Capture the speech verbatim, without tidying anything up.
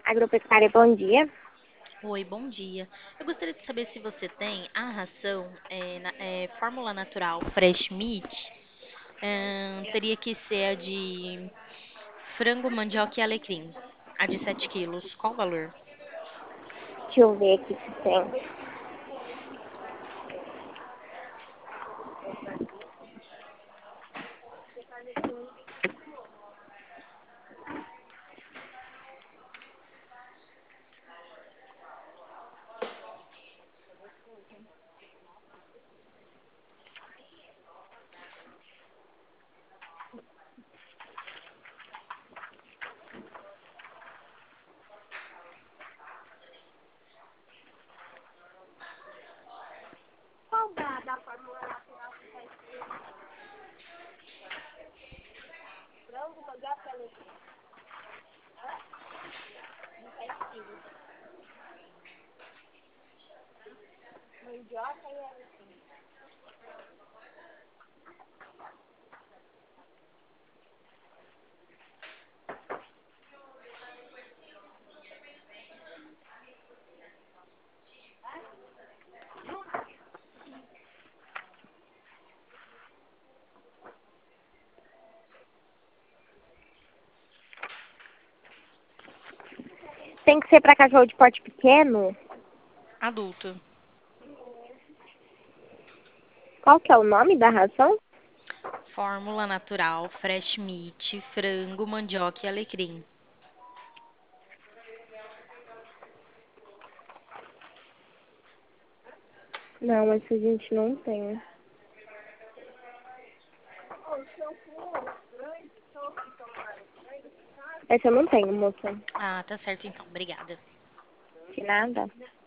Agropecuária, bom dia. Oi, bom dia. Eu gostaria de saber se você tem a ração é, na- é, Fórmula Natural Fresh Meat. Ahn, teria que ser a de frango, mandioca e alecrim. A de sete quilos. Qual o valor? Deixa eu ver aqui se tem. Qual da, da Fórmula Natural que tá escrito? Frango, mandioca e alecrim. De sete quilos. Mandioca e alecrim. Tem que ser para cachorro de porte pequeno? Adulto. Qual que é o nome da ração? Fórmula Natural Fresh Meat, frango, mandioca e alecrim. Não, essa a gente não tem. Essa eu não tenho, moça. Ah, tá certo então. Obrigada. De nada.